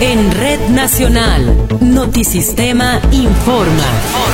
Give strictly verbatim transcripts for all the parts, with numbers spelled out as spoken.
En Red Nacional, Notisistema informa.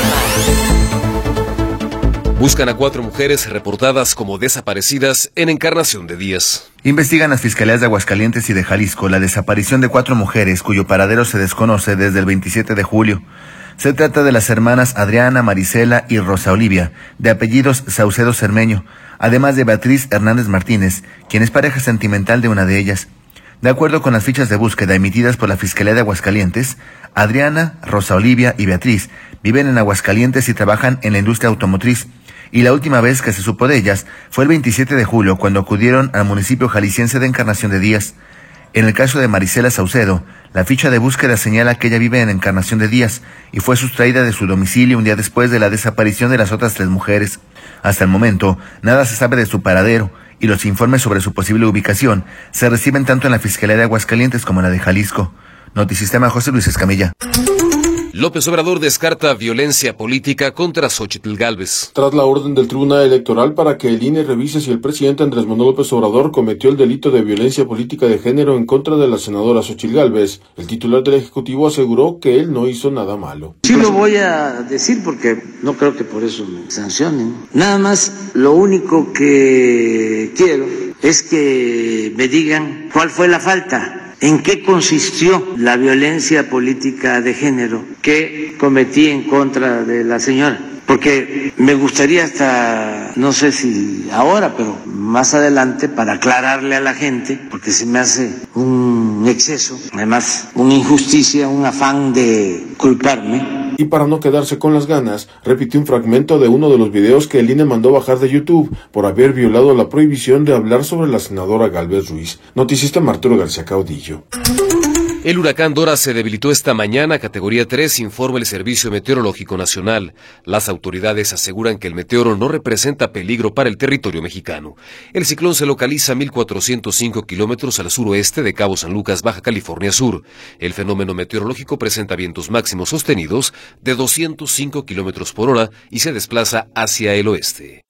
Buscan a cuatro mujeres reportadas como desaparecidas en Encarnación de Díaz. Investigan las fiscalías de Aguascalientes y de Jalisco la desaparición de cuatro mujeres cuyo paradero se desconoce desde el veintisiete de julio. Se trata de las hermanas Adriana, Marisela y Rosa Olivia, de apellidos Saucedo Cermeño, además de Beatriz Hernández Martínez, quien es pareja sentimental de una de ellas. De acuerdo con las fichas de búsqueda emitidas por la Fiscalía de Aguascalientes, Adriana, Rosa Olivia y Beatriz viven en Aguascalientes y trabajan en la industria automotriz, y la última vez que se supo de ellas fue el veintisiete de julio cuando acudieron al municipio jalisciense de Encarnación de Díaz. En el caso de Marisela Saucedo, la ficha de búsqueda señala que ella vive en Encarnación de Díaz y fue sustraída de su domicilio un día después de la desaparición de las otras tres mujeres. Hasta el momento, nada se sabe de su paradero, y los informes sobre su posible ubicación se reciben tanto en la Fiscalía de Aguascalientes como en la de Jalisco. Notisistema, José Luis Escamilla. López Obrador descarta violencia política contra Xóchitl Gálvez. Tras la orden del Tribunal Electoral para que el I N E revise si el presidente Andrés Manuel López Obrador cometió el delito de violencia política de género en contra de la senadora Xóchitl Gálvez, el titular del Ejecutivo aseguró que él no hizo nada malo. Sí lo voy a decir porque no creo que por eso me sancionen. Nada más, lo único que quiero es que me digan cuál fue la falta. ¿En qué consistió la violencia política de género que cometí en contra de la señora? Porque me gustaría hasta, no sé si ahora, pero más adelante, para aclararle a la gente, porque se me hace un exceso, además una injusticia, un afán de culparme. Y para no quedarse con las ganas, repitió un fragmento de uno de los videos que el I N E mandó bajar de YouTube por haber violado la prohibición de hablar sobre la senadora Gálvez Ruiz. Noticista Arturo García Caudillo. El huracán Dora se debilitó esta mañana, categoría tres, informa el Servicio Meteorológico Nacional. Las autoridades aseguran que el meteoro no representa peligro para el territorio mexicano. El ciclón se localiza a mil cuatrocientos cinco kilómetros al suroeste de Cabo San Lucas, Baja California Sur. El fenómeno meteorológico presenta vientos máximos sostenidos de doscientos cinco kilómetros por hora y se desplaza hacia el oeste.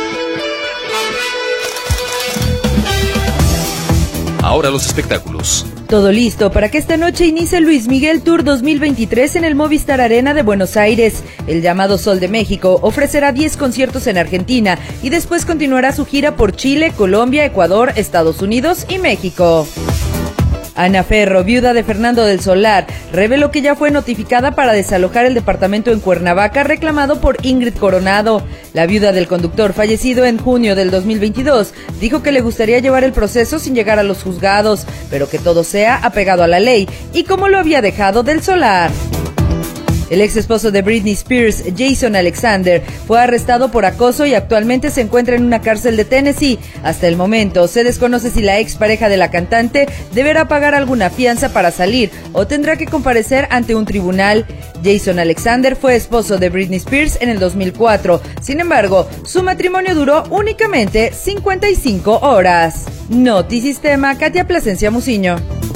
Ahora los espectáculos. Todo listo para que esta noche inicie Luis Miguel Tour dos mil veintitrés en el Movistar Arena de Buenos Aires. El llamado Sol de México ofrecerá diez conciertos en Argentina y después continuará su gira por Chile, Colombia, Ecuador, Estados Unidos y México. Ana Ferro, viuda de Fernando del Solar, reveló que ya fue notificada para desalojar el departamento en Cuernavaca reclamado por Ingrid Coronado. La viuda del conductor, fallecido en junio del dos mil veintidós, dijo que le gustaría llevar el proceso sin llegar a los juzgados, pero que todo sea apegado a la ley y como lo había dejado del Solar. El ex esposo de Britney Spears, Jason Alexander, fue arrestado por acoso y actualmente se encuentra en una cárcel de Tennessee. Hasta el momento, se desconoce si la expareja de la cantante deberá pagar alguna fianza para salir o tendrá que comparecer ante un tribunal. Jason Alexander fue esposo de Britney Spears en el dos mil cuatro. Sin embargo, su matrimonio duró únicamente cincuenta y cinco horas. Notisistema, Katia Plasencia Muciño.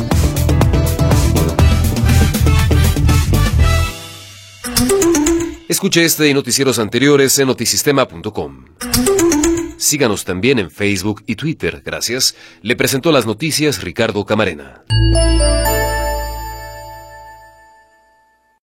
Escuche este y noticieros anteriores en notisistema punto com. Síganos también en Facebook y Twitter. Gracias. Le presentó las noticias Ricardo Camarena.